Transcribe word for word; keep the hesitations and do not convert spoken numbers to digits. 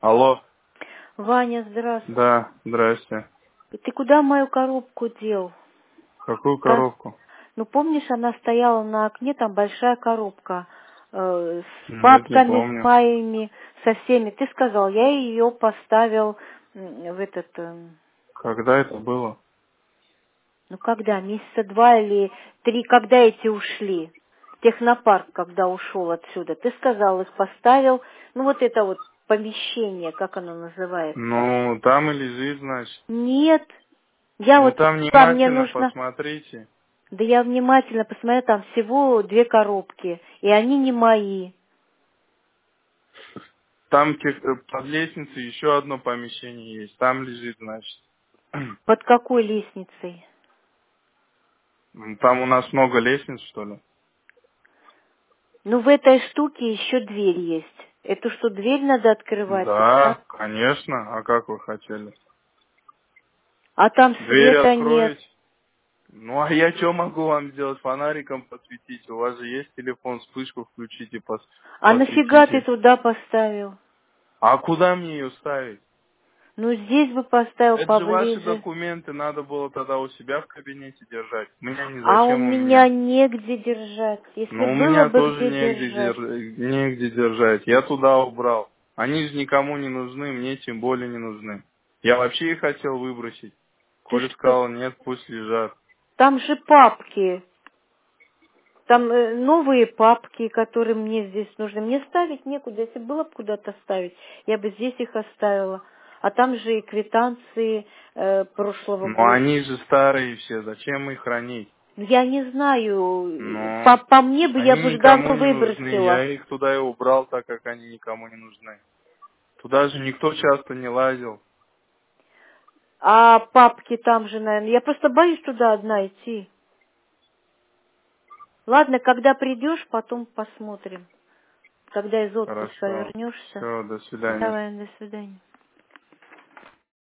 Алло. Ваня, здравствуй. Да, здрасте. Ты куда мою коробку дел? Какую Та- коробку? Ну, помнишь, она стояла на окне, там большая коробка э, с Нет, не папками помню. моими, со всеми. Ты сказал, я ее поставил м, в этот, э, Когда это было? ну когда, месяца два или три, когда эти ушли? Технопарк, когда ушел отсюда. Ты сказал, их поставил, ну вот это вот помещение, как оно называется? Ну, там и лежит, значит. Нет, я Ну, вот, там а мне внимательно нужно. посмотрите. Да я внимательно посмотрела, там всего две коробки, и они не мои. Там тех- э, под лестницей еще одно помещение есть. Там лежит, значит. Под какой лестницей? М, Там у нас много лестниц, что ли? Ну, в этой штуке еще дверь есть. Эту что, дверь надо открывать? или Да, как? конечно. А как вы хотели? А там Дверь света нет. откроете. Ну, а я что могу вам сделать? Фонариком посветить? У вас же есть телефон, вспышку включите, пос- А нафига ты посветите. туда поставил? А куда мне ее ставить? Ну, здесь бы поставил Это же ваши поближе. документы, надо было тогда у себя в кабинете держать. У меня не А у зачем у меня меня. негде держать. Если Ну, у было меня бы тоже где негде, держать. дер- негде держать. Я туда убрал. Они же никому не нужны, мне тем более не нужны. Я вообще их хотел выбросить. Ты Коля что? сказал, нет, пусть лежат. Там же папки. Там э, новые папки, которые мне здесь нужны. Мне ставить некуда. Если было бы куда-то ставить, я бы здесь их оставила. А там же и квитанции э, прошлого Но года. они же старые все, зачем их хранить? Ну, я не знаю. Ну, По, по мне бы я они бы уже никому давно не нужны. выбросила. Я их туда и убрал, так как они никому не нужны. Туда же никто часто не лазил. А папки там же, наверное. Я просто боюсь туда одна идти. Ладно, когда придешь, потом посмотрим. Когда из отпуска Хорошо. вернешься. Все, до свидания. Давай, до свидания.